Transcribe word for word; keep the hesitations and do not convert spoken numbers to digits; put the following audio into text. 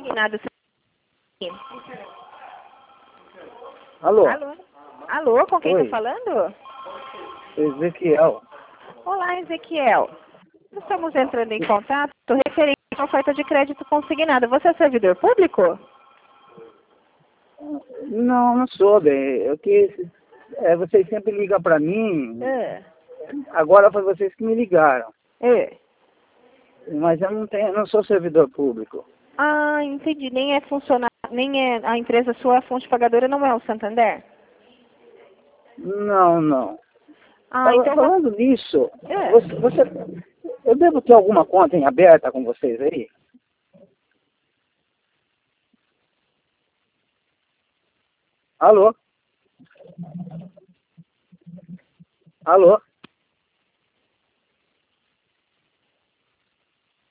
consignado. Alô? Alô? Alô, com quem Oi. está falando? Ezequiel. Olá, Ezequiel. Estamos entrando em contato referente à oferta de crédito consignado. Você é servidor público? Não, não sou, bem. Eu que, é, vocês sempre ligam para mim. É. Agora foi vocês que me ligaram. É. Mas eu não tenho, não sou servidor público. Ah, entendi. Nem é funcionário, nem é a empresa sua, a fonte pagadora não é o Santander? Não, não. Ah, Fala- então... Falando nisso, É. você, você, eu devo ter alguma conta em aberta com vocês aí? Alô? Alô?